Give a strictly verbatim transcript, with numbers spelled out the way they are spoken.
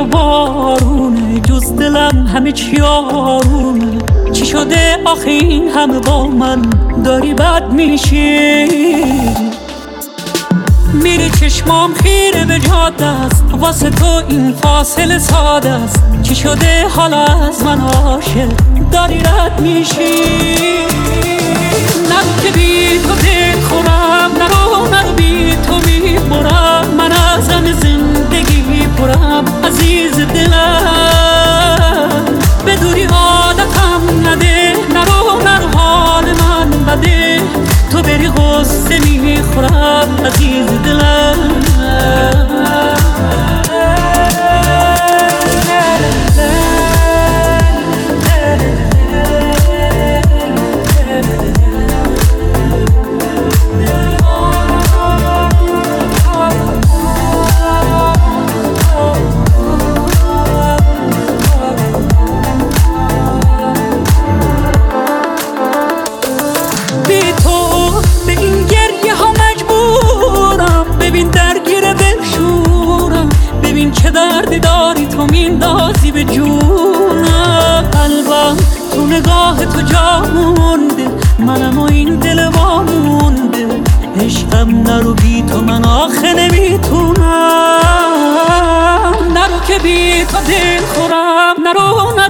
و بارونه، جز دلم همه چی آرومه. چی شده آخه این همه با من داری بد میشی؟ میری چشمام خیره به جاده است، واسه تو این فاصله ساده است. چی شده حالا از من عاشق داری رد میشی؟ نرو که بی تو دل خورم، نرو نرو بی تو میبرم. من از همه زندگی پرم عزیز دلم، به دوری عادتم نده. نرو نرو حال من بده، تو بری غصه میخورم عزیز دلم. چه دردی داری تو میندازی به جونم، قلبم تو نگاه تو جا مونده، منم و این دل وامونده. عشقم نرو بی تو من آخه نمیتونم، نرو که بی تو دل خورم. نرو